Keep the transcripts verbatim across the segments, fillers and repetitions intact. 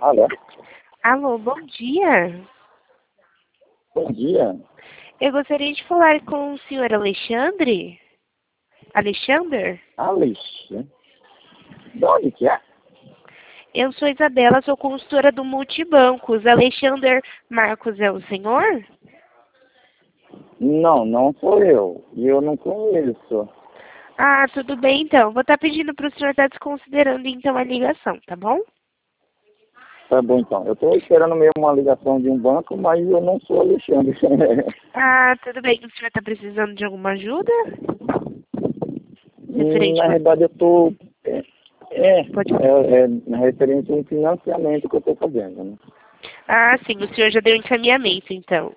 Alô? Alô, bom dia. Bom dia. Eu gostaria de falar com o senhor Alexandre. Alexander? Alexandre? De onde que é? Eu sou Isabela, sou consultora do Multibancos. Alexander Marcos é o senhor? Não, não sou eu. E eu não conheço. Ah, tudo bem então. Vou estar pedindo para o senhor estar desconsiderando então a ligação, tá bom? Tá bom, então. Eu estou esperando mesmo uma ligação de um banco, mas eu não sou Alexandre. Ah, tudo bem. O senhor está precisando de alguma ajuda? Referente Na a... verdade, eu estou... É, é, Pode... é, é na referência a um financiamento que eu estou fazendo, né? Ah, sim. O senhor já deu encaminhamento, então.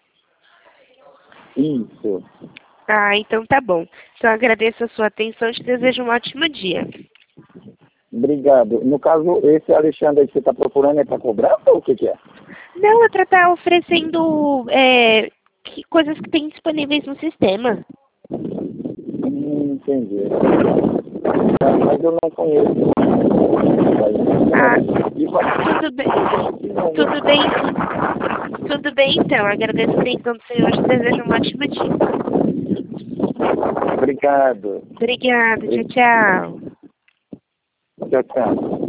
Isso. Ah, então tá bom. Então agradeço a sua atenção e te desejo um ótimo dia. Obrigado. No caso, esse Alexandre aí que você está procurando é para cobrar ou o que que é? Não, é para estar oferecendo é, que- coisas que tem disponíveis no sistema. Hum, entendi. Tá, mas eu não conheço. Ah, E vai- tudo bem. Tudo bem. Tudo bem, então. Agradeço a atenção do senhor e te desejo um ótimo dia. Obrigado. Obrigada. Tchau, tchau. Tchau, tchau.